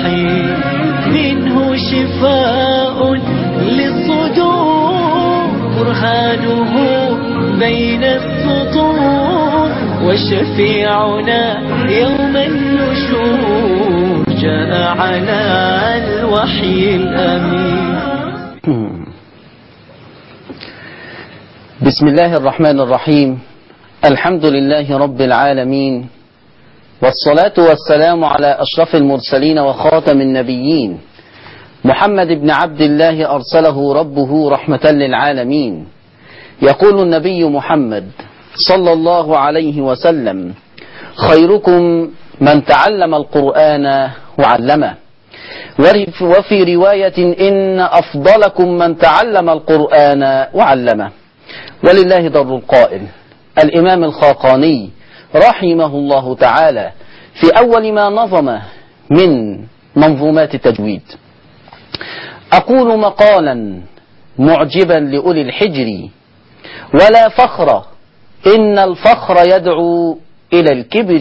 الوحي منه شفاء للصدور، برهانه بين السطور، وشفيعنا يوم النشور جاء على الوحي الأمين. بسم الله الرحمن الرحيم. الحمد لله رب العالمين، والصلاة والسلام على أشرف المرسلين وخاتم النبيين، محمد بن عبد الله أرسله ربه رحمة للعالمين. يقول النبي محمد صلى الله عليه وسلم: خيركم من تعلم القرآن وعلمه. وفي رواية: إن أفضلكم من تعلم القرآن وعلمه. ولله در القائل الإمام الخاقاني رحمه الله تعالى في أول ما نظم من منظومات التجويد: أقول مقالا معجبا لأولي الحجر، ولا فخر إن الفخر يدعو إلى الكبر،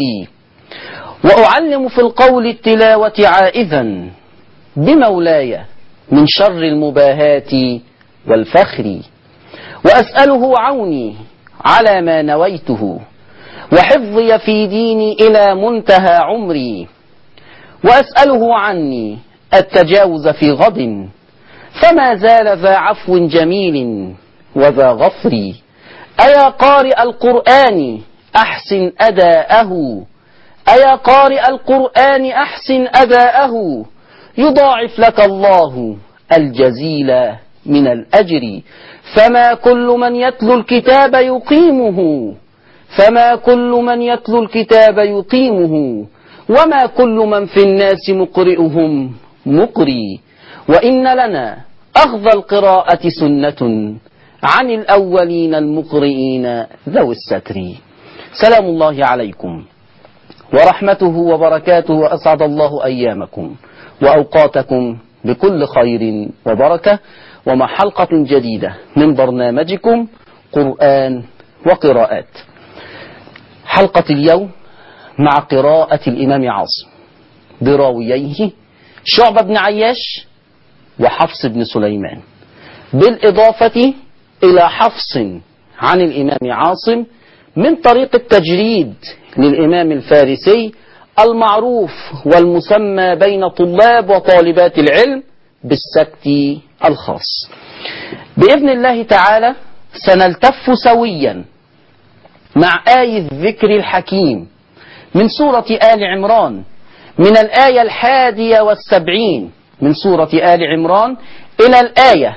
وأعلم في القول التلاوة عائذا بمولاي من شر المباهات والفخر، وأسأله عوني على ما نويته، وحفظي في ديني إلى منتهى عمري، وأسأله عني التجاوز في غد، فما زال ذا عفو جميل وذا غفر. أيا قارئ القرآن أحسن أداءه، أيا قارئ القرآن أحسن أداءه، يضاعف لك الله الجزيل من الأجر. فما كل من يتلو الكتاب يقيمه، فما كل من يتلو الكتاب يقيمه، وما كل من في الناس مقرئهم مقري. وإن لنا أخذ القراءة سنة عن الأولين المقرئين ذوي الستر. سلام الله عليكم ورحمته وبركاته، وأسعد الله أيامكم وأوقاتكم بكل خير وبركة، ومع حلقة جديدة من برنامجكم قرآن وقراءات. حلقة اليوم مع قراءة الإمام عاصم براوييه شعبة بن عياش وحفص بن سليمان، بالإضافة إلى حفص عن الإمام عاصم من طريق التجريد للإمام الفارسي المعروف والمسمى بين طلاب وطالبات العلم بالسكت الخاص. بإذن الله تعالى سنلتف سويا مع آية الذكر الحكيم من سورة آل عمران، من الآية 71 من سورة آل عمران إلى الآية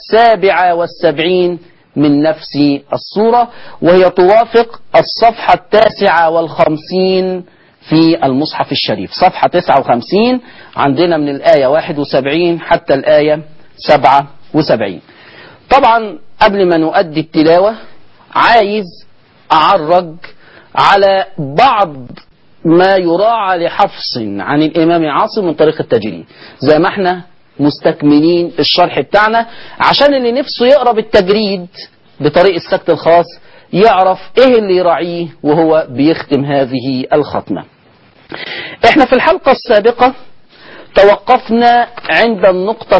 77 من نفس السورة، وهي توافق الصفحة 59 في المصحف الشريف. صفحة 59 عندنا من الآية 71 حتى الآية 77. طبعا قبل ما نؤدي التلاوة عايز أعرج على بعض ما يراعى لحفص عن الإمام عاصم من طريق التجريد، زي ما احنا مستكملين الشرح بتاعنا، عشان اللي نفسه يقرأ بالتجريد بطريق السكت الخاص يعرف ايه اللي يراعيه وهو بيختم هذه الختمة. احنا في الحلقة السابقة توقفنا عند النقطة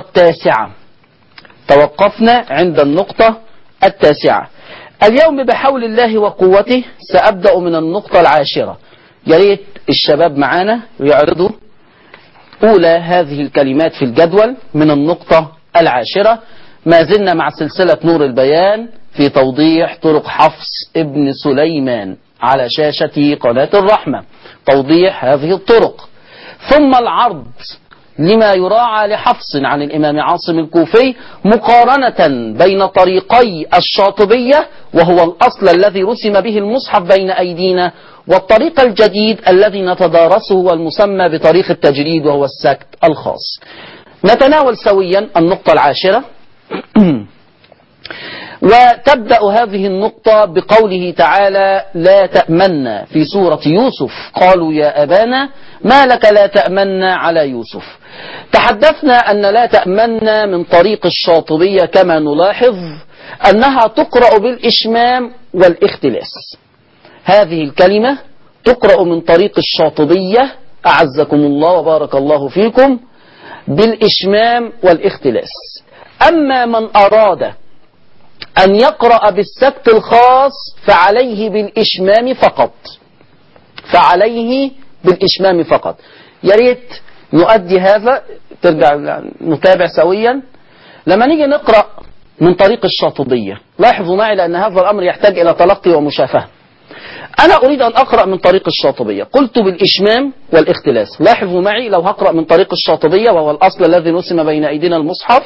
التاسعة. اليوم بحول الله وقوته سأبدأ من النقطة 10. يا ريت الشباب معانا يعرضوا أولى هذه الكلمات في الجدول من النقطة 10. ما زلنا مع سلسلة نور البيان في توضيح طرق حفص ابن سليمان على شاشة قناة الرحمة، توضيح هذه الطرق، ثم العرض لما يراعى لحفص عن الإمام عاصم الكوفي مقارنة بين طريقي الشاطبية وهو الأصل الذي رسم به المصحف بين أيدينا، والطريق الجديد الذي نتدارسه والمسمى بطريق التجريد وهو السكت الخاص. نتناول سويا النقطة 10. وتبدأ هذه النقطة بقوله تعالى: لا تأمنا في سورة يوسف، قالوا يا أبانا ما لك لا تأمنا على يوسف. تحدثنا أن لا تأمنا من طريق الشاطبية كما نلاحظ أنها تقرأ بالإشمام والاختلاس. هذه الكلمة تقرأ من طريق الشاطبية أعزكم الله وبارك الله فيكم بالإشمام والاختلاس. أما من أراد أن يقرأ بالسكت الخاص فعليه بالإشمام فقط، فعليه بالإشمام فقط. يا ريت نؤدي هذا، ترجع نتابع سويا لما نيجي نقرأ من طريق الشاطبية. لاحظوا معي لأن هذا الأمر يحتاج إلى تلقي ومشافهة. أنا أريد أن أقرأ من طريق الشاطبية، قلت بالإشمام والاختلاس. لاحظوا معي لو هقرأ من طريق الشاطبية وهو الأصل الذي رسم بين أيدينا المصحف: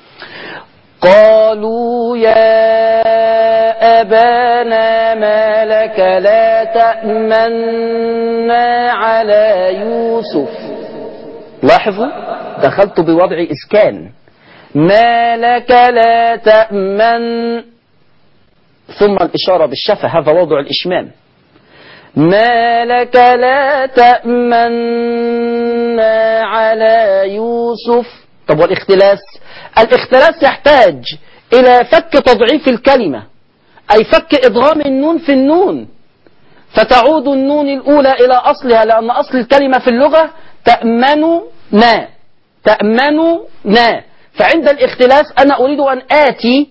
قالوا يا أبانا ما لك لا تأمنا على يوسف. لاحظوا دخلت بوضع إسكان، ما لك لا تأمن، ثم الإشارة بالشفة، هذا وضع الإشمام. ما لك لا تأمنا على يوسف. طب والاختلاس؟ الاختلاس يحتاج إلى فك تضعيف الكلمة، أي فك إدغام النون في النون، فتعود النون الأولى إلى أصلها، لأن أصل الكلمة في اللغة تأمننا، تأمننا. فعند الاختلاس أنا أريد أن آتي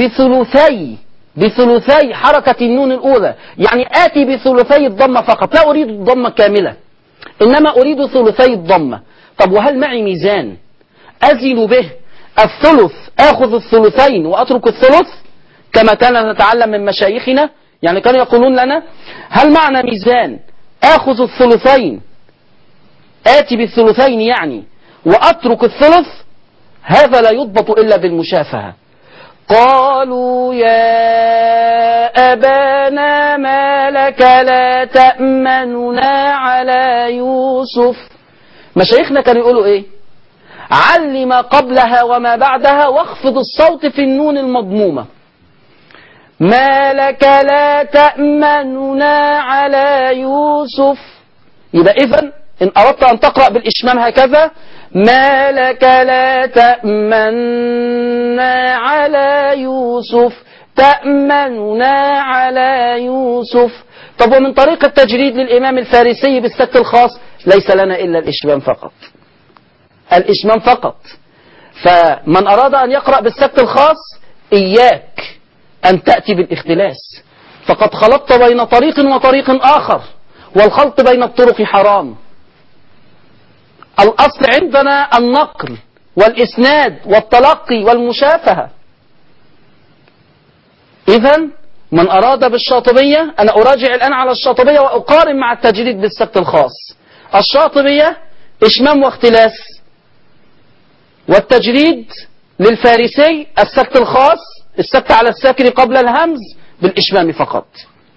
بثلثي حركة النون الأولى، يعني آتي بثلثي الضمة فقط، لا أريد الضمة كاملة، إنما أريد ثلثي الضمة. طب وهل معي ميزان أزن به الثلث، آخذ الثلثين وأترك الثلث كما كان نتعلم من مشايخنا؟ يعني كانوا يقولون لنا هل معنا ميزان آخذ الثلثين، آتي بالثلثين يعني وأترك الثلث؟ هذا لا يضبط إلا بالمشافهة. قالوا يا أبانا ما لك لا تأمننا على يوسف. مشايخنا كانوا يقولوا إيه؟ علم قبلها وما بعدها واخفض الصوت في النون المضمومة. ما لك لا تأمننا على يوسف. يبقى إذن إن أردت أن تقرأ بالإشمام هكذا: ما لك لا تأمننا على يوسف، تأمننا على يوسف. طب ومن طريق التجريد للإمام الفارسي بالسكت الخاص ليس لنا إلا الإشمام فقط، الإشمام فقط. فمن أراد أن يقرأ بالسكت الخاص إياك أن تأتي بالاختلاس، فقد خلطت بين طريق وطريق آخر، والخلط بين الطرق حرام. الأصل عندنا النقل والإسناد والتلقي والمشافهة. إذن من أراد بالشاطبية، أنا أراجع الآن على الشاطبية وأقارن مع التجريد بالسكت الخاص. الشاطبية إشمام واختلاس، والتجريد للفارسي السكت الخاص، السكت على الساكن قبل الهمز بالإشمام فقط.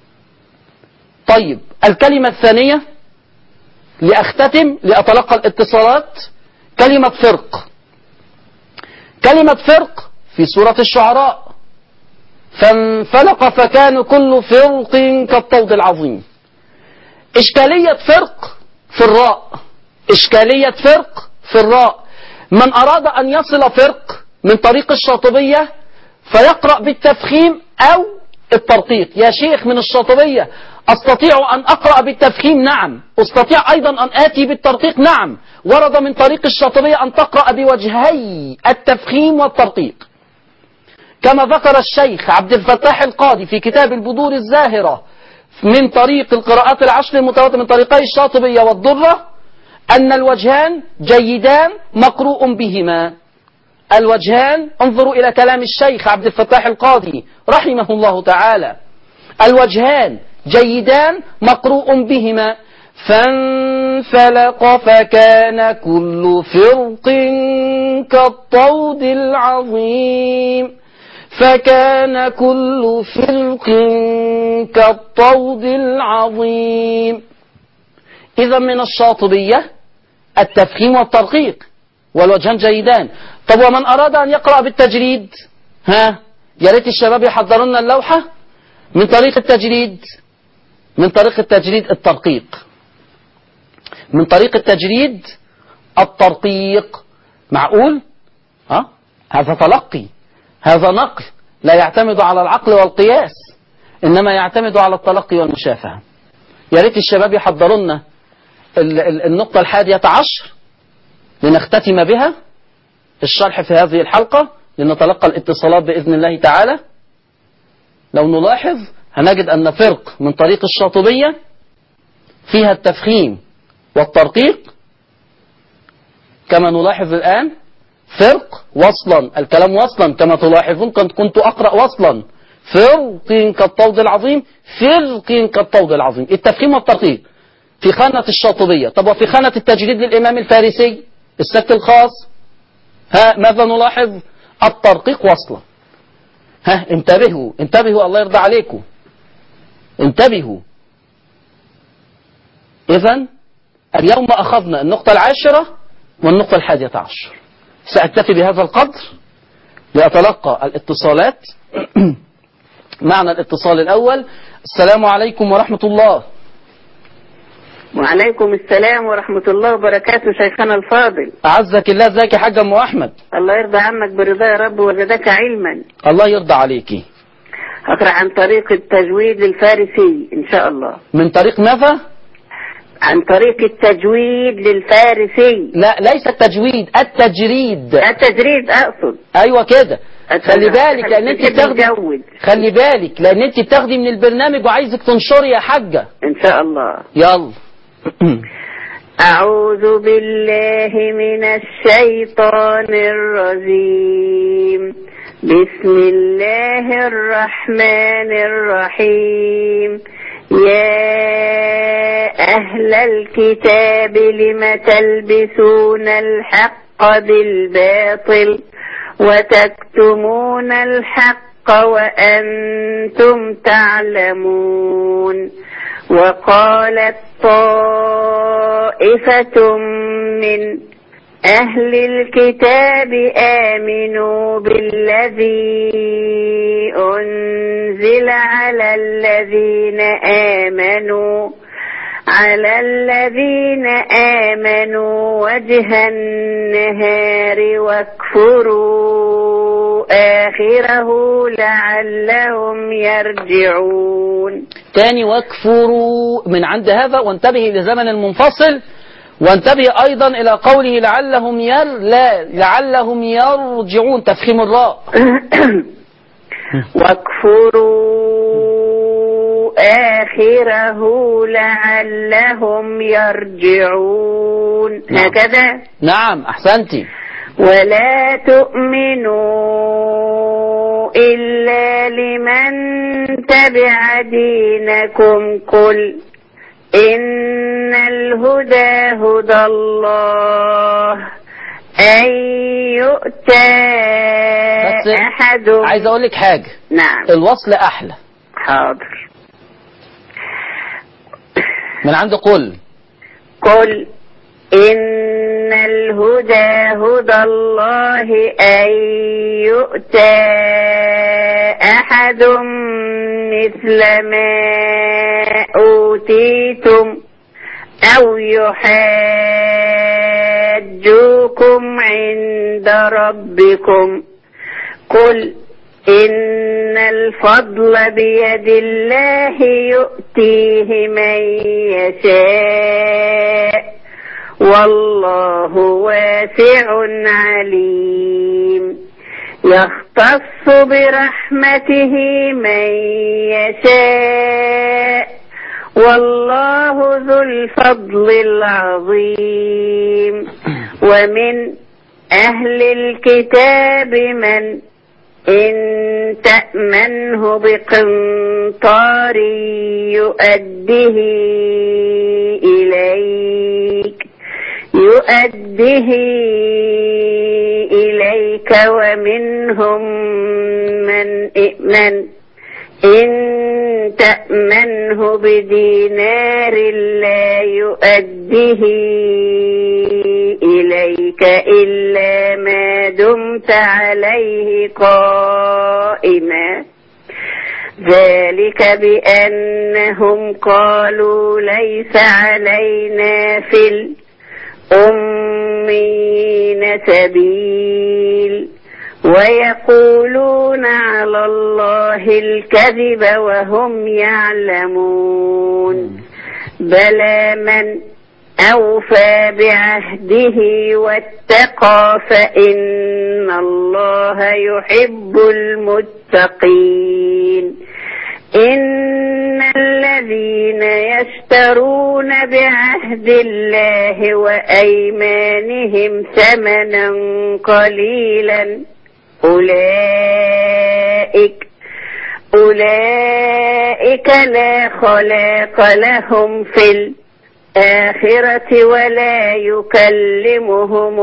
طيب الكلمة الثانية لأختتم لأتلقى الاتصالات، كلمة فرق. كلمة فرق في سورة الشعراء: فانفلق فكان كل فرق كالطود العظيم. إشكالية فرق في الراء، إشكالية فرق في الراء. من أراد أن يصل فرق من طريق الشاطبية فيقرأ بالتفخيم أو الترقيق. يا شيخ من الشاطبية أستطيع أن أقرأ بالتفخيم؟ نعم. أستطيع أيضا أن آتي بالترقيق؟ نعم. ورد من طريق الشاطبية أن تقرأ بوجهي التفخيم والترقيق، كما ذكر الشيخ عبد الفتاح القاضي في كتاب البذور الزاهرة من طريق القراءات العشر المتواترة من طريقي الشاطبية والدرة أن الوجهان جيدان مقروء بهما. الوجهان، انظروا إلى كلام الشيخ عبد الفتاح القاضي رحمه الله تعالى: الوجهان جيدان مقروء بهما. فانفلق فكان كل فرق كالطود العظيم، فكان كل فرق كالطود العظيم. إذا من الشاطبية التفخيم والترقيق والوجهان جيدان. طب ومن أراد أن يقرأ بالتجريد؟ يا ريت الشباب يحضروا لنا اللوحة. من طريق التجريد، من طريق التجريد الترقيق، من طريق التجريد الترقيق. معقول؟ هذا تلقي، هذا نقل لا يعتمد على العقل والقياس، إنما يعتمد على التلقي والمشافهة. يا ريت الشباب يحضروا لنا النقطة 11 لنختتم بها الشرح في هذه الحلقة، لنتلقى الاتصالات بإذن الله تعالى. لو نلاحظ هنجد أن فرق من طريق الشاطبية فيها التفخيم والترقيق كما نلاحظ الآن، فرق وصلا، الكلام وصلا كما تلاحظون، كنت أقرأ وصلا فرق كالطود العظيم، فرق كالطود العظيم، التفخيم والترقيق في خانة الشاطبية. طب وفي خانة التجريد للإمام الفارسي السكت الخاص، ماذا نلاحظ؟ الترقيق وصلا. انتبهوا انتبهوا، الله يرضى عليكم، انتبهوا. إذن اليوم أخذنا النقطة 10 والنقطة 11. سأكتفي بهذا القدر لأتلقى الاتصالات. معنا الاتصال الأول. السلام عليكم ورحمة الله. وعليكم السلام ورحمة الله وبركاته شيخنا الفاضل. أعزك الله، ازيك يا حاج أم أحمد؟ الله يرضى عنك برضا يا رب وزادك علما. الله يرضى عليكي. أقرأ عن طريق التجويد الفارسي إن شاء الله. من طريق ماذا؟ عن طريق التجويد للفارسي. لا ليس التجويد، التجريد. التجريد أقصد. أيوة كده. خلي بالك لأن أنت بتاخدي، خلي بالك لأن أنت بتاخدي من البرنامج وعايزك تنشري يا حاجة. إن شاء الله. يلا. أعوذ بالله من الشيطان الرجيم. بسم الله الرحمن الرحيم. يا أهل الكتاب لم تلبسون الحق بالباطل وتكتمون الحق وأنتم تعلمون. وقالت طائفة من أهل الكتاب آمنوا بالذي أنزل على الذين آمنوا وجه النهار واكفروا آخره لعلهم يرجعون. تاني واكفروا من عند هذا، وانتبه لزمن المنفصل، وانتبه أيضا إلى قوله لعلهم يرجعون، تفخيم الراء. واكفروا آخره لعلهم يرجعون. هكذا. نعم أحسنتي. ولا تؤمنوا إلا لمن تبع دينكم قل إن الهدى هدى الله أن يؤتى أحد. عايز أقول لك حاجة. نعم. الوصل أحلى. حاضر. من عند قل إن الهدى هدى الله أن يؤتى أحد مثل ما أوتيتم أو يحاجوكم عند ربكم قل إن الفضل بيد الله يؤتيه من يشاء والله واسع عليم. يختص برحمته من يشاء والله ذو الفضل العظيم. ومن أهل الكتاب من إن تأمنه بقنطار يؤده إليك ومنهم من إن تأمنه بدينار لا يؤده إليك إلا ما دمت عليه قائما ذلك بأنهم قالوا ليس علينا في الأمين سبيل ويقولون على الله الكذب وهم يعلمون. بلى من أوفى بعهده واتقى فإن الله يحب المتقين. إن الذين يشترون بعهد الله وأيمانهم ثمنا قليلا أولئك لا خلاق لهم في الآخرة ولا يكلمهم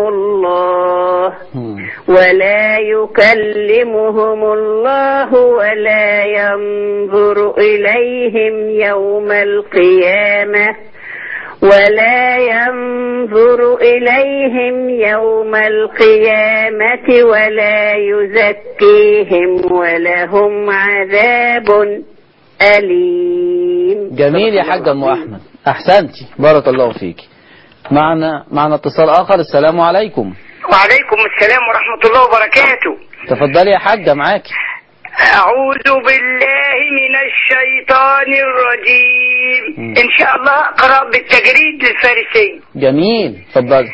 الله ولا ينظر إليهم يوم القيامة ولا يزكيهم ولهم عذاب أليم. جميل يا حاج أم أحمد، أحسنتي، بارك الله فيك. معنا اتصال آخر. السلام عليكم. وعليكم السلام ورحمة الله وبركاته. تفضلي يا حاجة، معاكي. أعوذ بالله من الشيطان الرجيم. إن شاء الله أقرأ بالتجريد الفارسي. جميل، تفضلي.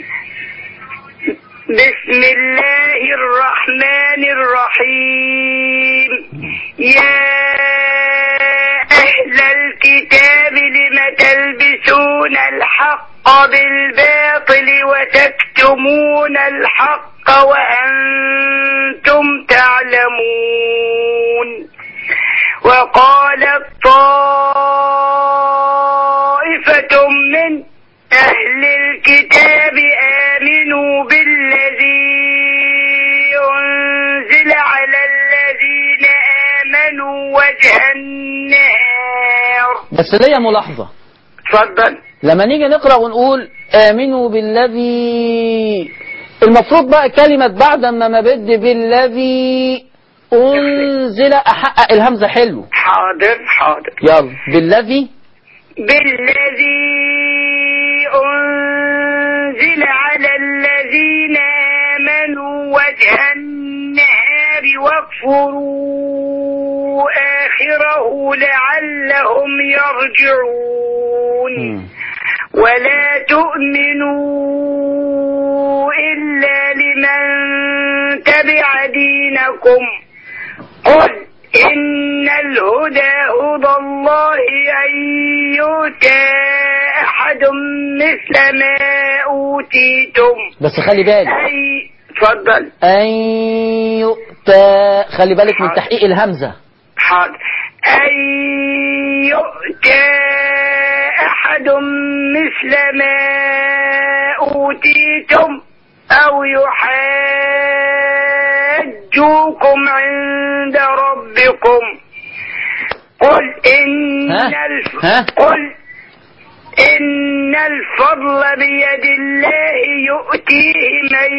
بسم الله الرحمن الرحيم. يا أهل الكتاب لم تلبسون الحق بالباطل وتكتمون الحق وأنتم تعلمون. وقالت طائفة من أهل الكتاب آمنوا بالذي أنزل على الذين آمنوا وجه النهار. بس ليا ملاحظة. اتفضل. لما نيجي نقرأ ونقول آمنوا بالذي، المفروض بقى كلمة بعد ما بدي بالذي أنزل أحقق الهمزة. حلو. حاضر. يلا. بالذي أنزل على الذين آمنوا وجه النهار واكفروا آخره لعلهم يرجعون. ولا تؤمنوا إلا لمن تبع دينكم. قل إن الهدى هدى الله أن يؤتى أحد مثل ما أوتيتم. بس خلي بالك. اتفضل. أن يؤتى، خلي بالك من تحقيق الهمزة. حاضر. أن يؤتى أحد مثل ما أوتيتم أو يحاجوكم عند ربكم. قل إن الفضل بيد الله يؤتيه من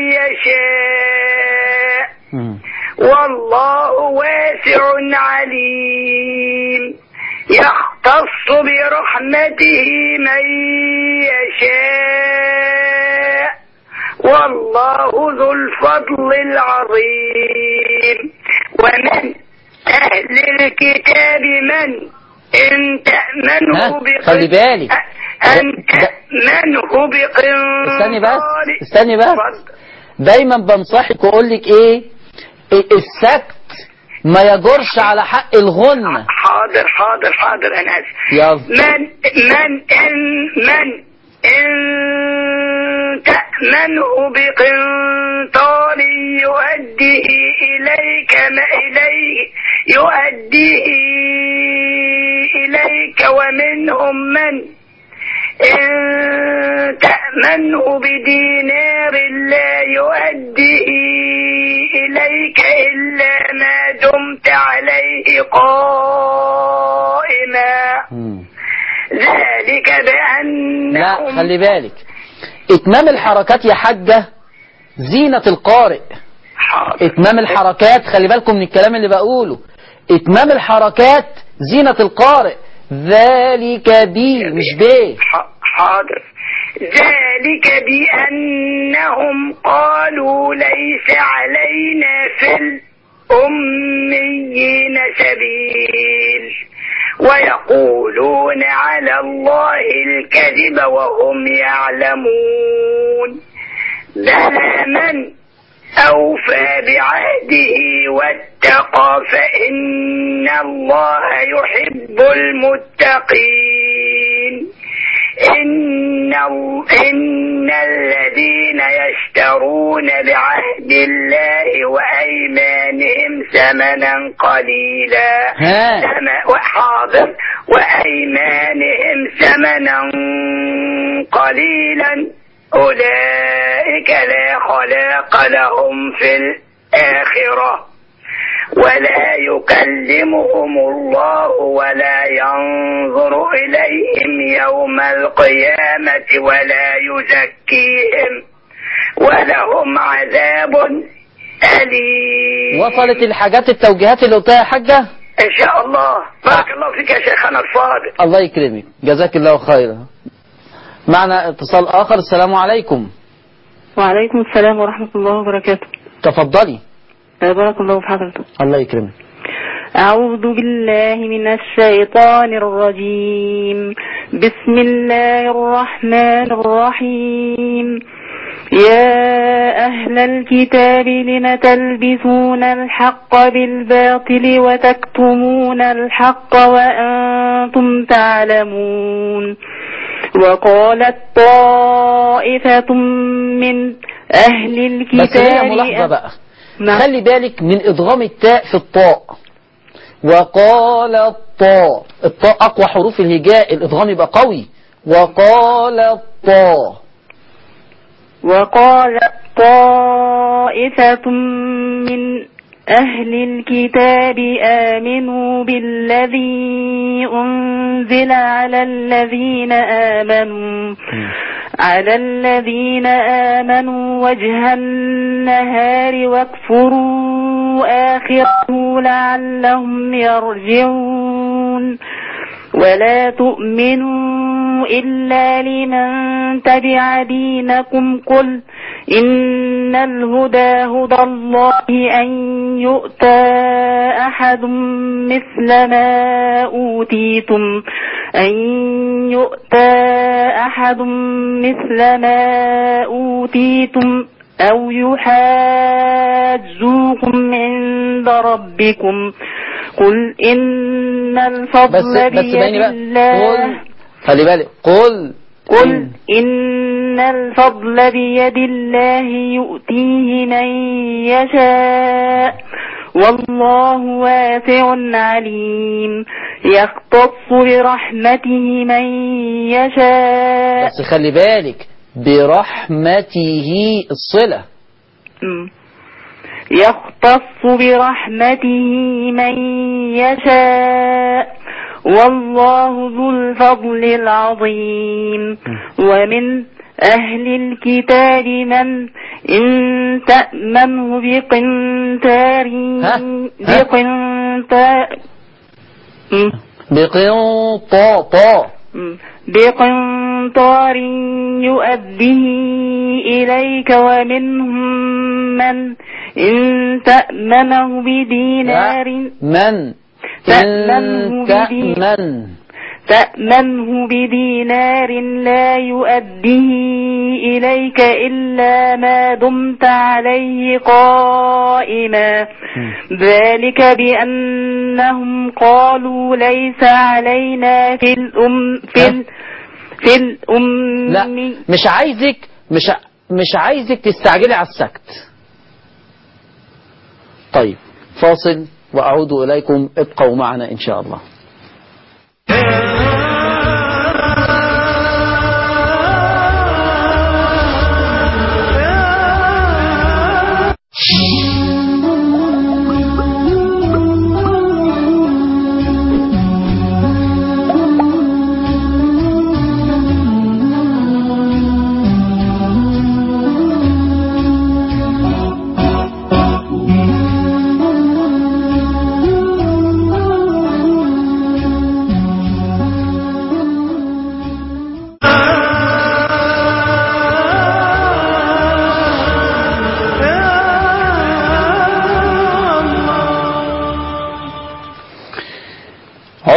يشاء والله واسع عليم. يختص برحمته من يشاء والله ذو الفضل العظيم. ومن أهل الكتاب من إن تأمنه خلي بالك. أن تأمنه بقنطار. استني بس. دايما بنصحك واقول لك ايه السكت ما يجرش على حق الغنة. حاضر انا اسف. يلا. من إن تأمنه بقنطار يؤديه إليك ومنهم من إن تأمنه بدينار لا يؤديه إليك إلا ما دمت عليه قائما. ذلك بأنهم. لا خلي بالك، إتمام الحركات يا حاجة زينة القارئ. إتمام الحركات، خلي بالكم من الكلام اللي بقوله. إتمام الحركات زينة القارئ. ذلك بي مش بي. حاضر. ذلك بأنهم قالوا ليس علينا في الأميين سبيل ويقولون على الله الكذب وهم يعلمون بلى من أوفى بعهده واتقى فإن الله يحب المتقين إن الذين يشترون بعهد الله وأيمانهم ثمنا قليلا وأيمانهم ثمنا قليلا أولئك لا خلاق لهم في الآخرة ولا يكلمهم الله ولا ينظر إليهم يوم القيامة ولا يزكيهم ولهم عذاب أليم. وصلت الحاجات التوجيهات اللي قلتها يا حاجة؟ إن شاء الله. بارك الله فيك يا شيخنا الفاضل. الله يكرمك، جزاك الله خيرا. معنا اتصال آخر. السلام عليكم. وعليكم السلام ورحمة الله وبركاته. تفضلي. بارك الله في حضرتك. الله يكرمك. أعوذ بالله من الشيطان الرجيم. بسم الله الرحمن الرحيم. يا أهل الكتاب لم تلبسون الحق بالباطل وتكتمون الحق وأنتم تعلمون. وقالت طائفة من أهل الكتاب. بس هي ملاحظة بقى. خلي بالك من إدغام التاء في الطاء. وقال الطاء، الطاء أقوى حروف الهجاء، الإدغام يبقى قوي. وقال الطاء. وقال طائفة من أهل الكتاب آمنوا بالذي أنزل على الذين آمنوا وجه النهار واكفروا آخره لعلهم يرجعون. ولا تؤمنوا إلا لمن تبع دينكم قل إن الهدى هدى الله أن يؤتى أحد مثل ما أوتيتم أو يحاجوكم عند ربكم قل إن الفضل بيد الله. خلي بالك. قل إن الفضل بيد الله يؤتيه من يشاء والله واسع عليم. يختص برحمته من يشاء. بس خلي بالك برحمته الصلة. يختص برحمته من يشاء والله ذو الفضل العظيم. ومن أهل الكتاب من إن تأمنه بقنطار يؤديه إليك ومنهم من إن تأمنه بدينار لا يؤديه إليك إلا ما دمت عليه قائما. ذلك بأنهم قالوا ليس علينا في الأم. لا مش عايزك تستعجلي على السكت. طيب فاصل وأعود إليكم، ابقوا معنا إن شاء الله.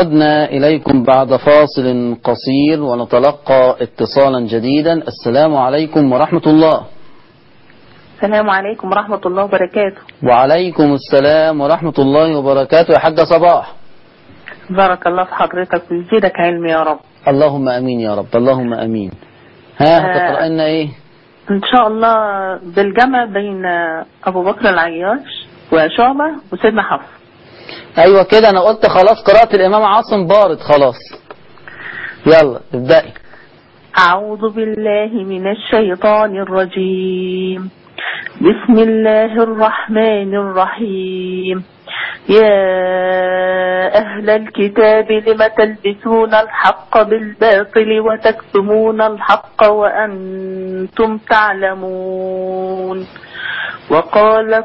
عدنا إليكم بعد فاصل قصير ونتلقى اتصالا جديدا. السلام عليكم ورحمة الله. السلام عليكم ورحمة الله وبركاته. وعليكم السلام ورحمة الله وبركاته يا حاجة صباح. بارك الله في حضرتك ويزيدك علم يا رب. اللهم أمين يا رب، اللهم أمين. هتقرأ لنا إيه؟ إن شاء الله بالجمع بين أبو بكر العياش وشعبة وسيدنا حفص. أيوة كده، أنا قلت خلاص قراءة الإمام عاصم بارد خلاص. يلا ابدأي. أعوذ بالله من الشيطان الرجيم. بسم الله الرحمن الرحيم. يا أهل الكتاب لم تلبسون الحق بالباطل وتكتمون الحق وأنتم تعلمون. وقالت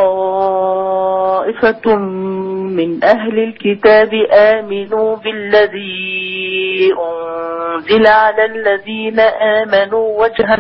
طائفة من أهل الكتاب آمنوا بالذي أنزل على الذين آمنوا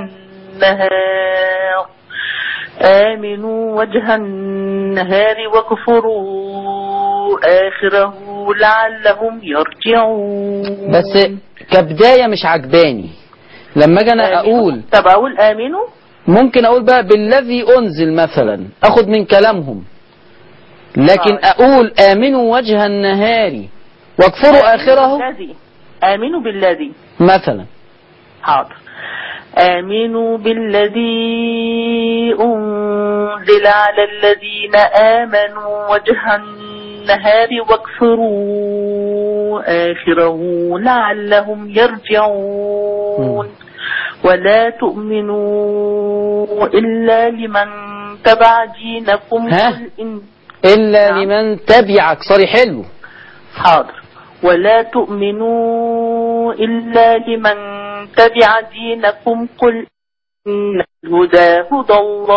وجه النهار واكفروا آخره لعلهم يرجعون. بس كبداية مش عجباني لما اجي انا اقول. طب اقول آمنوا، ممكن اقول بقى بالذي انزل مثلا، اخد من كلامهم، لكن اقول آمنوا وجه النهار واكفروا آخره. آمنوا بالذي مثلا. حاضر. آمنوا بالذي أنزل على الذين آمنوا وجه النهار واكفروا آخره لعلهم يرجعون. ولا تؤمنوا إلا لمن تبع دينكم. إلا لمن تبعك. صري حلو. حاضر. ولا تؤمنوا إلا لمن تبع دينكم قل إن الهدى هدى الله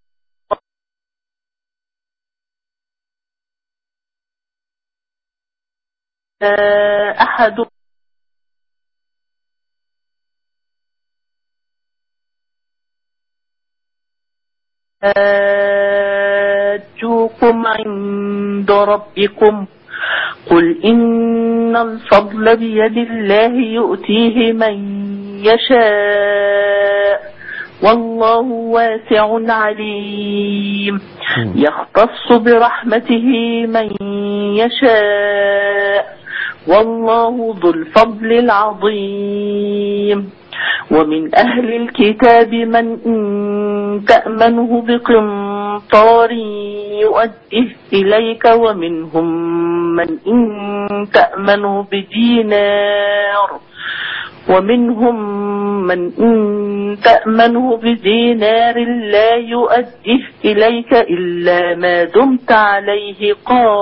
أحد جوكم عند ربكم قل إن الفضل بيد الله يؤتيه من يشاء والله واسع عليم. يختص برحمته من يشاء والله ذو الفضل العظيم. ومن أهل الكتاب من إن تأمنه بقنطار يؤديه إليك ومنهم من إن تأمنه بدينار لا يؤديه إليك إلا ما دمت عليه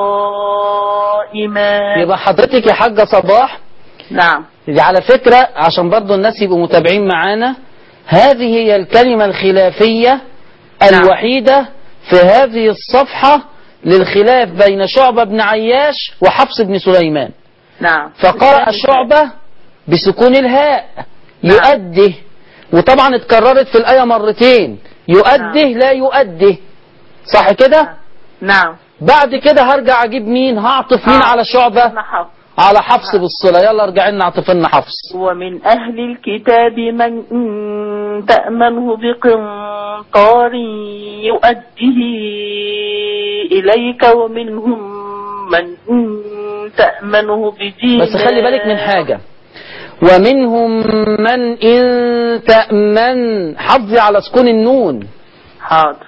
قائما. يبقى حضرتك يا حاجة صباح. نعم. على فكرة عشان برضو الناس يبقوا متابعين معانا، هذه هي الكلمة الخلافية الوحيدة في هذه الصفحة للخلاف بين شعبة بن عياش وحفص بن سليمان. نعم. فقرأ شعبة بسكون الهاء يؤده، وطبعا اتكررت في الآية مرتين، يؤده لا يؤده، صح كده؟ نعم. بعد كده هرجع اجيب مين؟ هعطف مين على شعبة؟ على حفص بالصلة. يلا ارجع لنا اعطف لنا حفص. ومن أهل الكتاب من إن تأمنه بقنطار يؤديه إليك ومنهم من إن تأمنه بدينار. بس خلي بالك من حاجة، ومنهم من إن تأمن، حافظي على سكون النون. حاضر.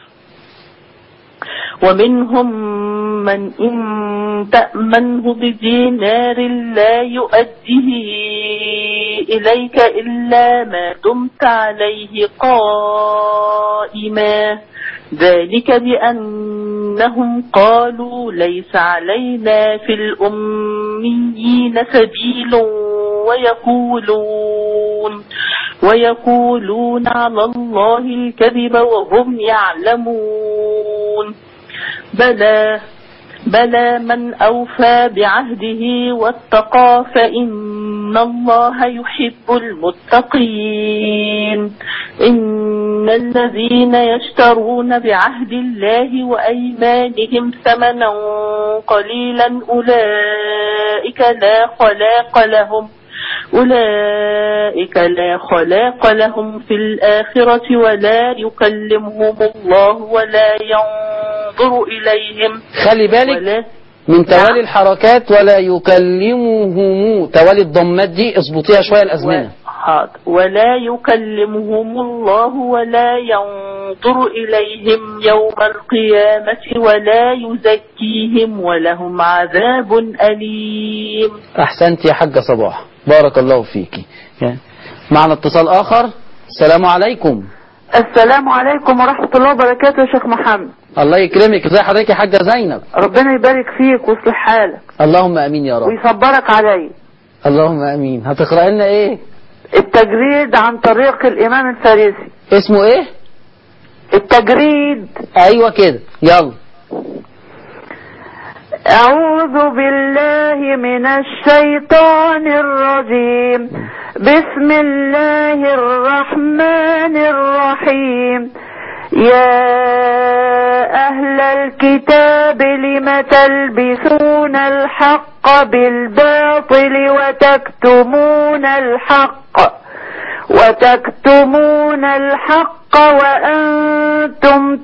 ومنهم من إن تأمنه بدينار لا يؤديه إليك إلا ما دمت عليه قائما. ذلك بأنهم قالوا ليس علينا في الأميين سبيل ويقولون على الله الكذب وهم يعلمون. بلى بلى من أوفى بعهده واتقى فإن الله يحب المتقين. إن الذين يشترون بعهد الله وأيمانهم ثمنا قليلا أولئك لا خلاق لهم في الآخرة ولا يكلمهم الله ولا ينظر إليهم. خلي بالك من توالي الحركات، ولا يكلمهم، توالي الضمات دي اظبطيها شوية الأزمنة. ولا يكلمهم الله ولا ينظر إليهم يوم القيامة ولا يزكيهم ولهم عذاب أليم. أحسنت يا حاجة صباح، بارك الله فيكي. معنا اتصال آخر. السلام عليكم. السلام عليكم ورحمة الله وبركاته يا شيخ محمد. الله يكرمك. ازي حضرتك يا حاجة زينب؟ ربنا يبارك فيك ويصلح حالك. اللهم امين يا رب. ويصبرك علي. اللهم امين. هتقرأ لنا ايه؟ التجريد عن طريق الإمام الفارسي. اسمه ايه؟ التجريد. ايوه كده، يلا. أعوذ بالله من الشيطان الرجيم. بسم الله الرحمن الرحيم. يا أهل الكتاب لم تلبسون الحق بالباطل وتكتمون الحق وأنتم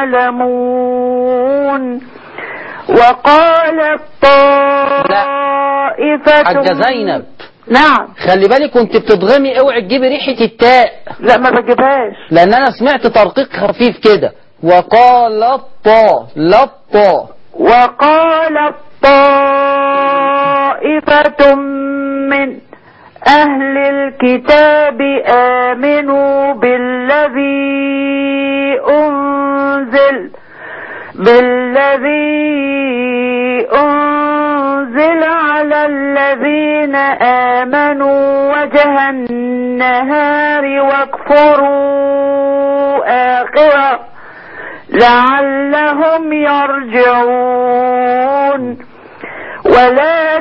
تعلمون. وقال الطائفة. حاجة زينب. نعم. خلي بالك وانت بتضغمي اوعي تجيبي ريحة التاء. لا ما بجيبهاش، لان انا سمعت ترقيق خفيف كده. وقال الطاء. وقال الطائفة من أهل الكتاب آمنوا بالذي أنزل على الذين آمنوا وجه النهار واكفروا آخره لعلهم يرجعون. ولا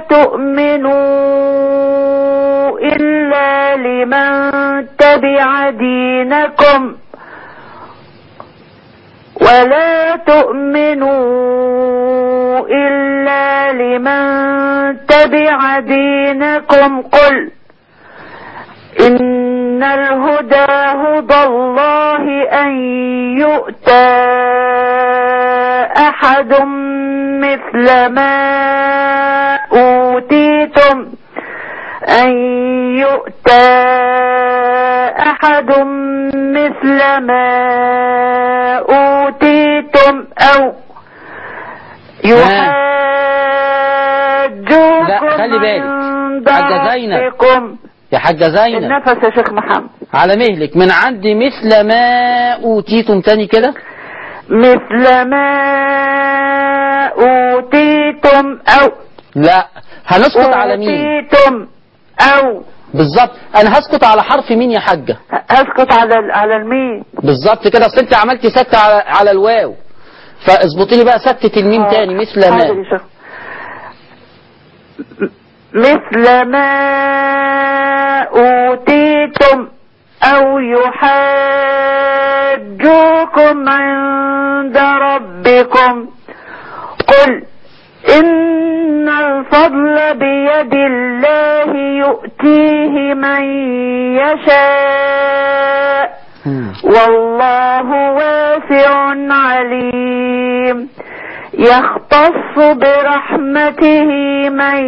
تؤمنوا إلا لمن تبع دينكم قل إن الهدى هدى الله أن يؤتى أحد مثل ما أوتيتم أو يحاجوكم. لا خلي بالك حاجة زينب، يا حاجة زينب النفس يا شيخ محمد على مهلك. من عندي مثل ما أوتيتم تاني كده. مثل ما أوتيتم أو. لا هنسقط على مين؟ أوتيتم أو بالظبط. انا هسقط على حرف مين يا حاجة؟ هسقط على الميم بالظبط كده. اصل انت عملتي ستة على الواو، فاظبطي لي بقى ستة الميم تاني. مثل ما. مثل ما أوتيتم أو يحاجوكم عند ربكم قل إن الفضل بيد الله يؤتيه من يشاء والله واسع عليم. يختص برحمته من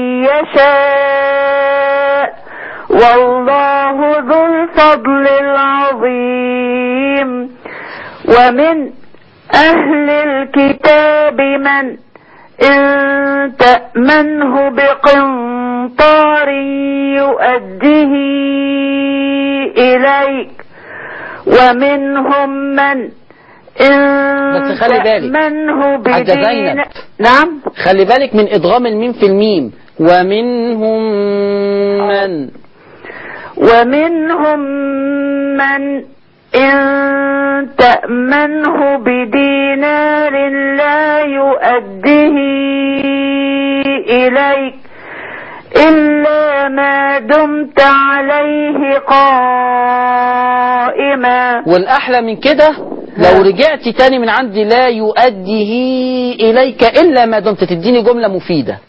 يشاء والله ذو الفضل العظيم. ومن أهل الكتاب من إن تأمنه بقنطار يؤديه إليك ومنهم من بس خلي بالك حاجة زينب. نعم خلي بالك من إدغام الميم في الميم. ومنهم من إن تأمنه بدينار لا يؤديه إليك إلا ما دمت عليه قائما. والأحلى من كده لو رجعت تاني من عندي لا يؤديه إليك إلا ما دمت، تديني جملة مفيدة.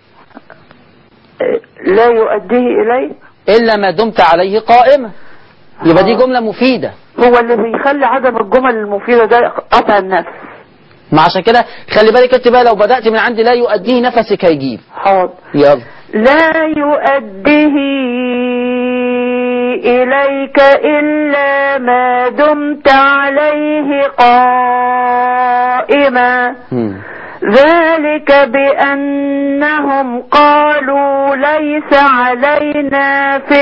لا يؤديه إليك إلا ما دمت عليه قائمة، يبقى دي جملة مفيدة. هو اللي بيخلي عدم الجمل المفيدة ده قطع النفس. ما عشان كده خلي بالك انت بقى، لو بدأت من عندي لا يؤديه نفسك هيجيب. حاضر. يلا. لا يؤديه إليك إلا ما دمت عليه قائما. ذلك بأنهم قالوا ليس علينا في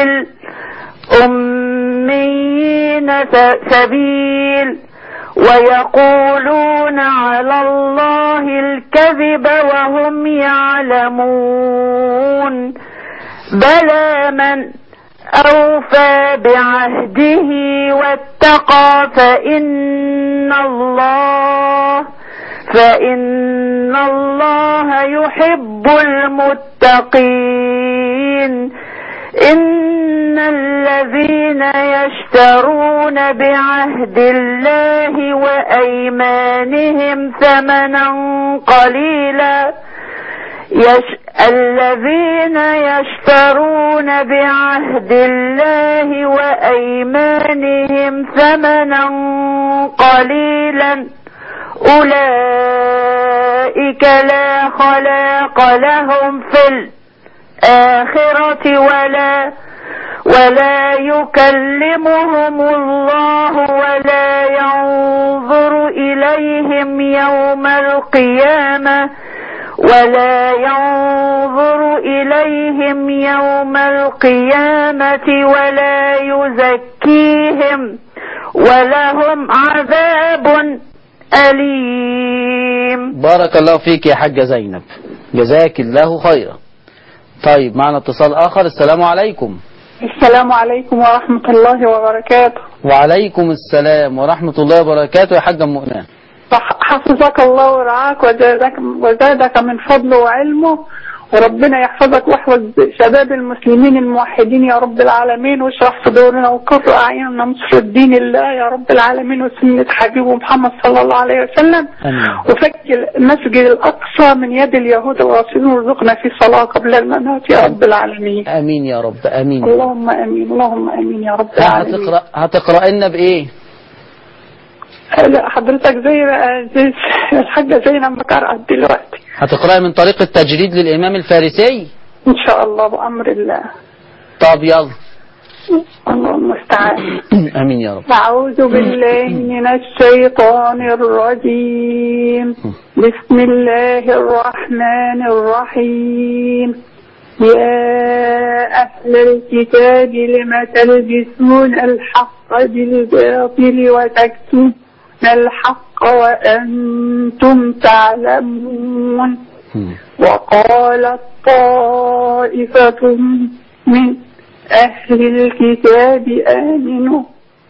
الأميين سبيل ويقولون على الله الكذب وهم يعلمون. بلى من أوفى بعهده واتقى فإن الله يحب المتقين. إن الذين يشترون بعهد الله وأيمانهم ثمنا قليلا الذين يشترون بعهد الله وأيمانهم ثمنا قليلا أولئك لا خلاق لهم في الآخرة ولا يكلمهم الله ولا ينظر إليهم يوم القيامة ولا يزكيهم ولهم عذاب أليم. بارك الله فيك يا حاجة زينب، جزاك الله خيرا. طيب معنا اتصال آخر. السلام عليكم. السلام عليكم ورحمة الله وبركاته. وعليكم السلام ورحمة الله وبركاته يا حاجة مؤمنة. حفظك الله ورعاك وزادك من فضله وعلمه، وربنا يحفظك واحفظ شباب المسلمين الموحدين يا رب العالمين، واشرح صدورنا وقر أعيننا نصر الدين الله يا رب العالمين وسنة حبيبه محمد صلى الله عليه وسلم. وفك المسجد الأقصى من يد اليهود والرافضين وارزقنا في صلاة قبل الممات يا رب العالمين. آمين يا رب. آمين. اللهم آمين اللهم آمين يا رب العالمين. هتقرأ لنا بإيه؟ لا حضرتك زي الحاجة زينب ما قرأت دلوقتي. هتقرأي من طريق التجريد للإمام الفارسي إن شاء الله بأمر الله. طب يلا. الله المستعان. آمين يا رب. أعوذ بالله من الشيطان الرجيم. بسم الله الرحمن الرحيم. يا أهل الكتاب لم تلبسون الحق بالباطل وتكتمون الحق وأنتم تعلمون. وقالت طائفة من أهل الكتاب آمنوا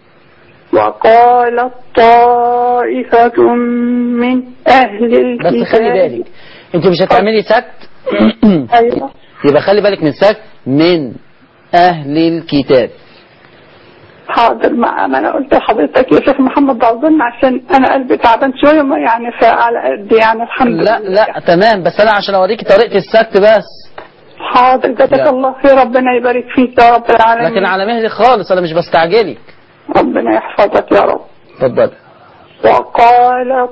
بس خلي بالك انت مش هتعملي سكت. أيوة. يبقى خلي بالك من سكت من أهل الكتاب. حاضر. ما انا قلت لحضرتك يا شيخ محمد اظن عشان انا قلبي تعبان شويه يعني فعلى قد يعني الحمد لله. لا تمام، بس انا عشان اوريكي طريقه السكت بس. حاضر جزاك الله خير ربنا يبارك فيك يا رب العالمين. لكن على مهلي خالص انا مش بستعجلك. ربنا يحفظك يا رب. اتفضل. وقال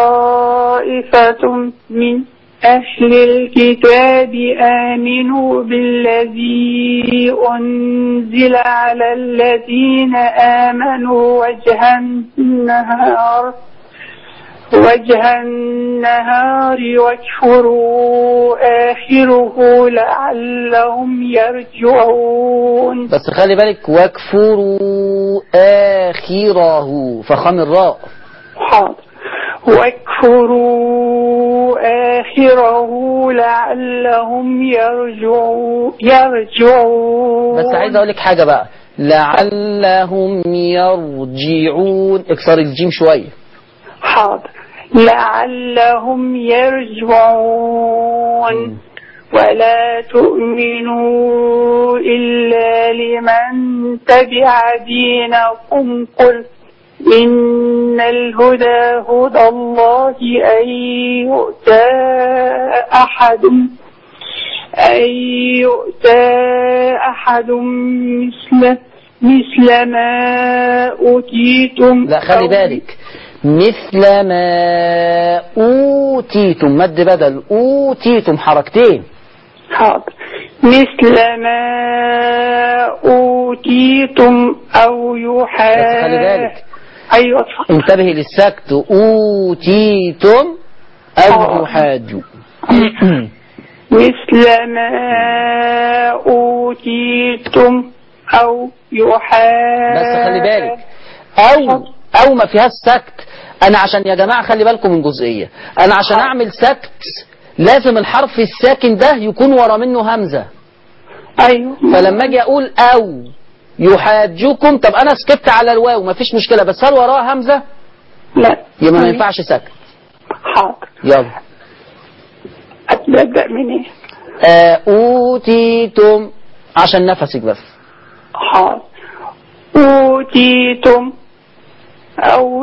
طائفة من أهل الكتاب آمنوا بالذي أنزل على الذين آمنوا وجه النهار واكفروا آخره لعلهم يرجعون. بس خلي بالك واكفروا آخره فخم الراء. حاضر. واكفروا آخره لعلهم يرجعون. بس عايز اقول لك حاجة بقى، لعلهم يرجعون. اكسر الجيم شوية. حاضر. لعلهم يرجعون. ولا تؤمنوا إلا لمن تبع دينكم قل إن الهدى هدى الله أن يؤتى أحد مثل ما أوتيتم. لا خلي بالك، مثل ما أوتيتم، مد بدل أوتيتم حركتين. حاضر. مثل ما أوتيتم أو بس خلي بالك، أيوة انتبه للسكت. أوتيتم أو يحاجوا. مثل ما أوتيتم أو يحاجوا. بس خلي بالك، أو ما فيها السكت. أنا عشان يا جماعة خلي بالكم من جزئية، أنا عشان أعمل سكت لازم الحرف الساكن ده يكون ورا منه همزة. أيوة. فلما أجي أقول أو يحاجوكم، طب أنا سكت على الواو مفيش مشكلة، بس هل وراها همزة؟ لا، يبقى ما ينفعش سكت. حاضر. يلا أبدأ من إيه؟ أوتيتم عشان نفسك بس. حاضر. أوتيتم أو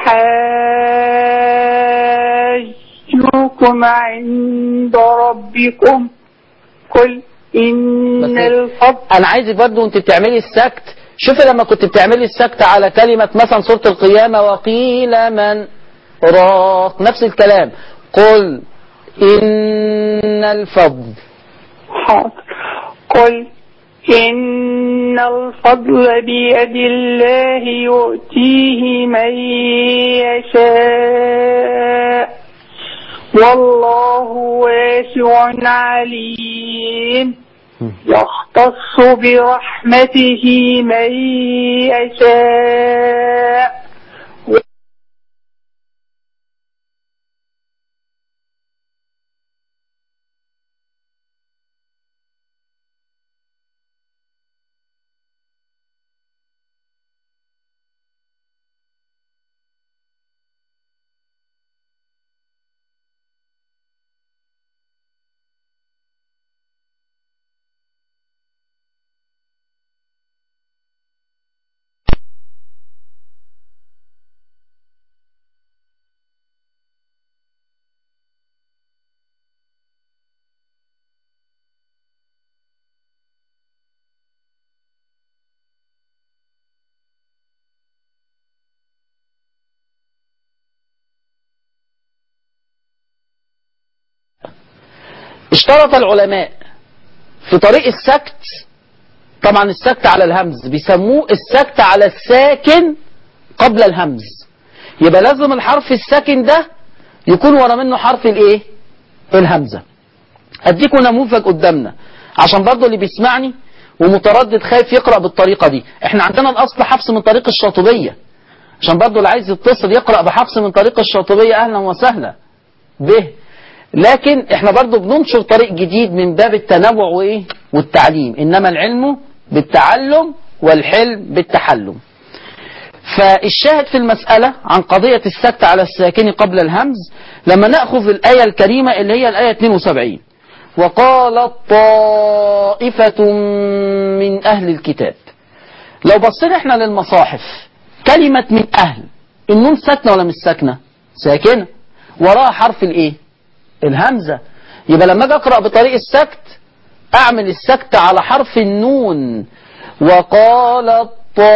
يحاجوكم عند ربكم قل إن الفضل. أنا عايزك برضو أنت بتعملي السكت، شوفي لما كنت بتعملي السكت على كلمة مثلا سورة القيامة وقيل من راق، نفس الكلام. قل إن الفضل. حاضر. قل إن الفضل بيد الله يؤتيه من يشاء والله واسع عليم يختص برحمته من يشاء. اشترط العلماء في طريق السكت، طبعا السكت على الهمز بيسموه السكت على الساكن قبل الهمز، يبقى لازم الحرف الساكن ده يكون ورا منه حرف الايه؟ الهمزة. اديكم نموذج قدامنا عشان برضو اللي بيسمعني ومتردد خايف يقرأ بالطريقة دي. احنا عندنا الاصل حفص من طريق الشاطبية، عشان برضو اللي عايز يتصل يقرأ بحفص من طريق الشاطبية اهلا وسهلا به، لكن احنا برضو بننشر طريق جديد من باب التنوع وايه والتعليم، انما العلم بالتعلم والحلم بالتحلم. فالشاهد في المسألة عن قضية السكت على الساكن قبل الهمز لما نأخذ الآية الكريمة اللي هي الآية 72 وقالت طائفة من أهل الكتاب. لو بصينا احنا للمصاحف كلمة من أهل، النون ساكنة ولا مش ساكنة؟ ساكنة، وراها حرف الايه؟ الهمزة. يبقى لما اجي اقرأ بطريق السكت اعمل السكت على حرف النون. وقالت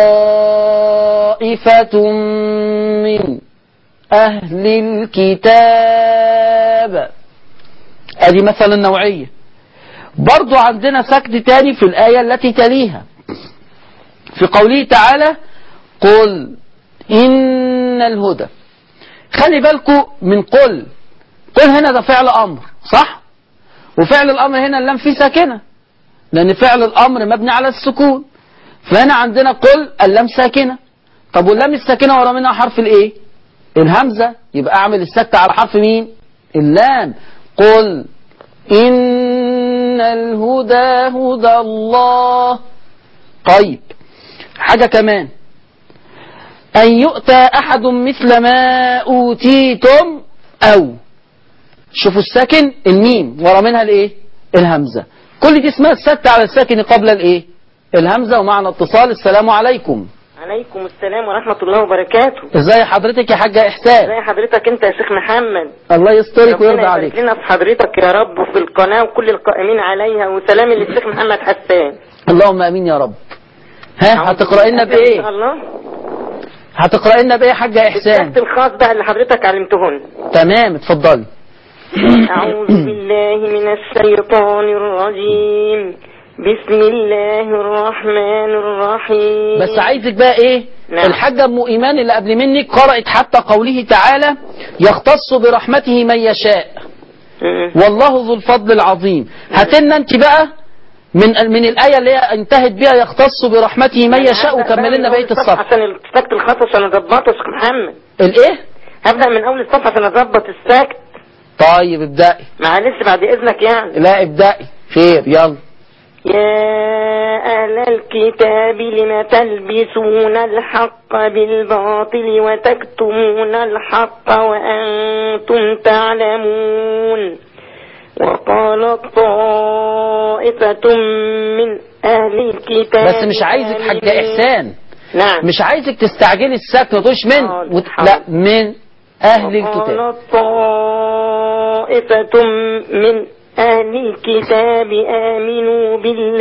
طائفة من أهل الكتاب، ادي مثلا نوعية. برضو عندنا سكت تاني في الآية التي تليها في قوله تعالى قل إن الهدى. خلي بالكم من قل هنا ده فعل أمر صح؟ وفعل الأمر هنا اللام فيه ساكنة لأن فعل الأمر مبني على السكون، فهنا عندنا قل اللام ساكنة. طب واللام الساكنة ورا منها حرف الايه؟ الهمزة، يبقى اعمل السكت على حرف مين؟ اللام. قل إن الهدى هدى الله. طيب حاجة كمان، أن يؤتى أحد مثل ما أوتيتم، أو شوفوا الساكن الميم ورا منها الايه؟ الهمزة. كل دي اسمها السكت على الساكن قبل الايه؟ الهمزة. ومعنى اتصال السلام عليكم. عليكم السلام ورحمة الله وبركاته. ازاي حضرتك يا حاجة إحسان؟ ازاي حضرتك انت يا شيخ محمد؟ الله يسترك ويرضى عليك. ربنا يبارك لنا في حضرتك يا رب وفي القناة وكل القائمين عليها، وسلام للشيخ محمد حسان. اللهم امين يا رب. ها هتقرأ لنا بايه؟ ان شاء الله. هتقرأ لنا بايه يا حاجة إحسان؟ السكت الخاص بقى اللي حضرتك علمتهن. تمام اتفضلي. أعوذ بالله من الشيطان الرجيم، بسم الله الرحمن الرحيم. بس عايزك بقى ايه؟ نعم. الحاجة ام ايمان اللي قبل منك قرأت حتى قوله تعالى يختص برحمته من يشاء والله ذو الفضل العظيم. هاتلنا انت بقى من الآية اللي هي انتهت بيها يختص برحمته من يشاء، وكمل لنا بقية الصفحة عشان السكت الخاص عشان اظبطه يا شيخ محمد. الايه؟ هبدأ من اول الصفحة عشان اظبط السكت. طيب ابدأي. معلش بعد اذنك يعني. لا ابدأي خير يلا. يا أهل الكتاب لم تلبسون الحق بالباطل وتكتمون الحق وأنتم تعلمون. وقالت طائفة من أهل الكتاب. بس مش عايزك حاجة إحسان. نعم. مش عايزك تستعجلي السكت ما تقولش من لا من أهل الكتاب. وقالت طائفة من أهل الكتاب آمنوا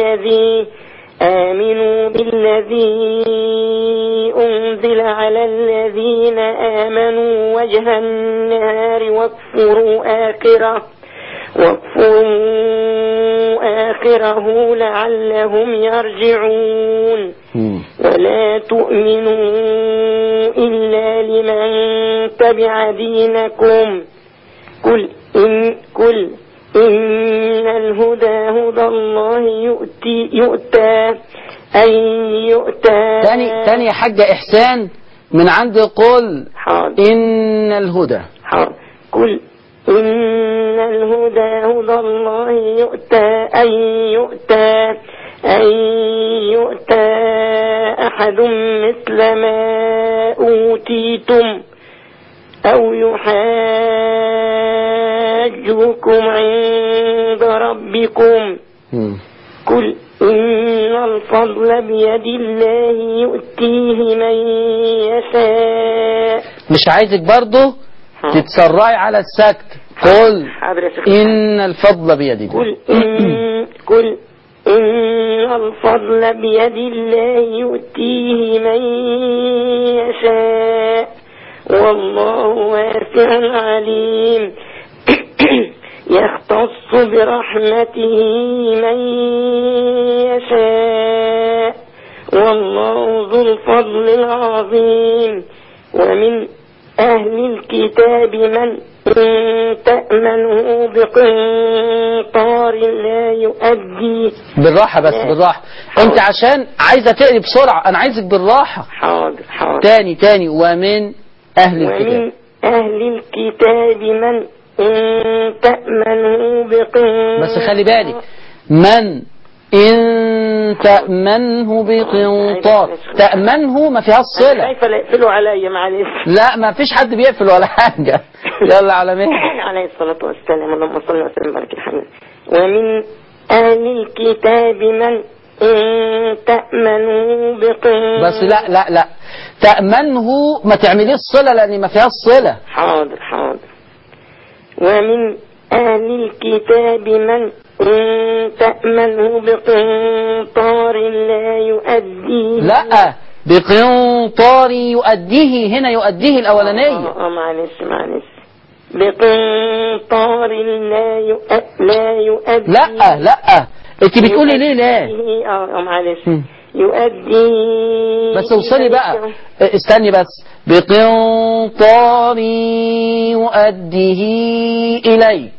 بالذي أنزل على الذين آمنوا وجه النهار واكفروا آخره لعلهم يرجعون. ولا تؤمنوا إلا لمن تبع دينكم. قل إن الهدى هدى الله يؤتى تاني يا حاجة إحسان من عند قل حاضر. إن الهدى حاضر. قل إن الهدى هدى الله يؤتى أحد مثل ما أوتيتم أو يحاجوكم عند ربكم. قل إن الفضل بيد الله يؤتيه من يشاء. مش عايزك برضو تتسرعي على السكت. قل إن الفضل بيد الله. قل إن الفضل بيد الله يؤتيه من يشاء والله واسع عليم. يختص برحمته من يشاء والله ذو الفضل العظيم. ومن أهل الكتاب من إن تأمنه بقنطار لا يؤدي. بالراحة بس بالراحة. انت عشان عايزة تقري بسرعة انا عايزك بالراحة. حاضر. تاني ومن أهل الكتاب. ومن أهل الكتاب من إن تأمنه بقنطار. بس خلي بالك من إن تأمنه بقنطار. تأمنه ما فيها الصلة. كيف لا يقفلوا عليا معلش. لا ما فيش حد بيقفل ولا حاجة. يلا على مين عليه الصلاة والسلام. اللهم صل وسلم وبارك الحمد. ومن أهل الكتاب من إن تأمنه بقنطار. بس لا تأمنه ما تعمليه الصلة لأن ما فيها الصلة. حاضر. ومن أهل الكتاب من إن تأمنه بقنطار لا يؤديه. لا بقنطار يؤديه هنا يؤديه الأولانية. معلش بقنطار لا يؤديه. لا انت بتقولي ليه لا؟ معلش يؤدي. بس اوصلي بقى استني بس. بقنطار يؤديه إليك.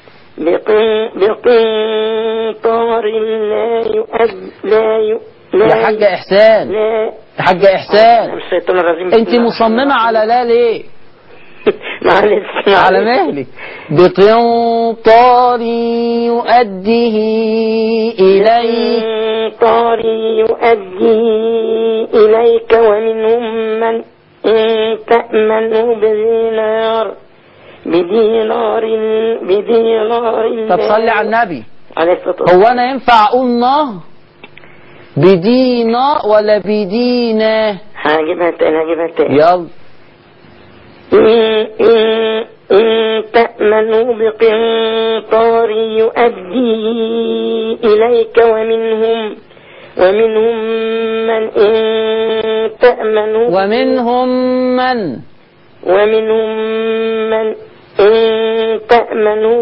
بقنطار لا يا حاجة إحسان. يا حاجة إحسان انت مصممة على لا ليه؟ معلش على مهلك. بقنطار يؤديه إليك. بقنطار يؤديه إليك ومنهم من إن تأمنه بدينار طب صلي على النبي. عليه الصلاة والسلام. هو أنا ينفع أقول نه بدينا ولا بدينا؟ هجيبها تاني يلا. إن تأمنوا بقنطار يؤدي إليك ومنهم من إن تأمنوا إن تأمنوا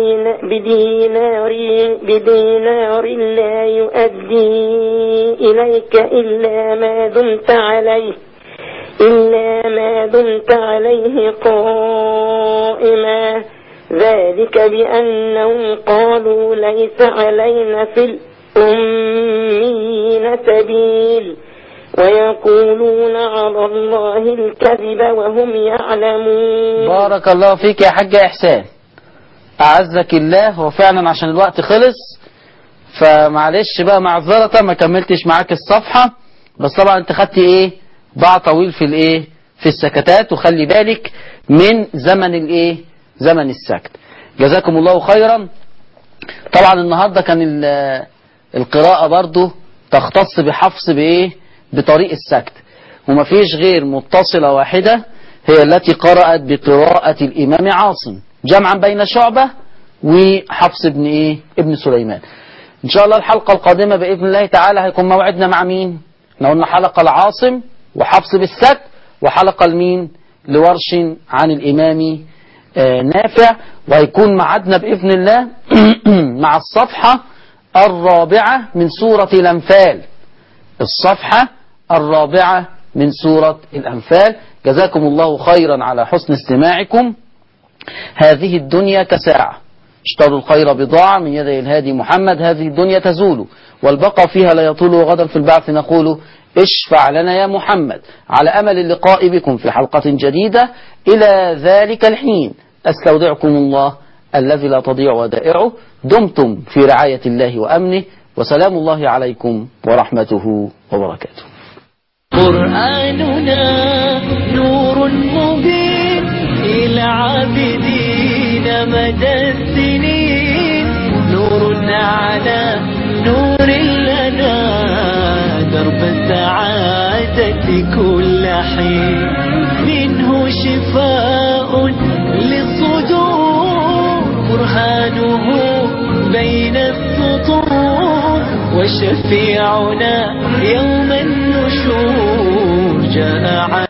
بدينار لا يؤدي إليك إلا ما دمت عليه قائما ذلك بأنهم قالوا ليس علينا في الأمين سبيل ويقولون على الله الكذب وهم يعلمون. بارك الله فيك يا حاج إحسان، أعزك الله. هو فعلا عشان الوقت خلص فمعلش بقى معذرة ما كملتش معاك الصفحة، بس طبعا انت خدتي ايه باع طويل في الايه في السكتات، وخلي بالك من زمن الايه زمن السكت. جزاكم الله خيرا. طبعا النهاردة كان القراءة برضو تختص بحفظ بايه بطريق السكت، ومفيش غير متصلة واحدة هي التي قرأت بقراءة الإمام عاصم جمعا بين شعبة وحفص ابن سليمان. إن شاء الله الحلقة القادمة بإذن الله تعالى هيكون موعدنا مع مين؟ احنا قلنا حلقة العاصم وحفص بالسكت، وحلقة لمين؟ لورش عن الإمام نافع، وهيكون معادنا بإذن الله مع الصفحة الرابعة من سورة الأنفال. الصفحة الرابعة من سورة الأنفال. جزاكم الله خيرا على حسن استماعكم. هذه الدنيا كساعة، اشتروا الخير بضاعة من يدي الهادي محمد. هذه الدنيا تزول والبقى فيها لا يطول، وغدا في البعث نقول اشفع لنا يا محمد. على أمل اللقاء بكم في حلقة جديدة. إلى ذلك الحين أستودعكم الله الذي لا تضيع ودائعه. دمتم في رعاية الله وأمنه، وسلام الله عليكم ورحمته وبركاته. قرآننا نور مبين إلى عابدين مدى السنين، نور على نور لنا درب السعادة كل حين، منه شفاء للصدور برهانه بين السطور، وشفيعنا يوم النشور جاء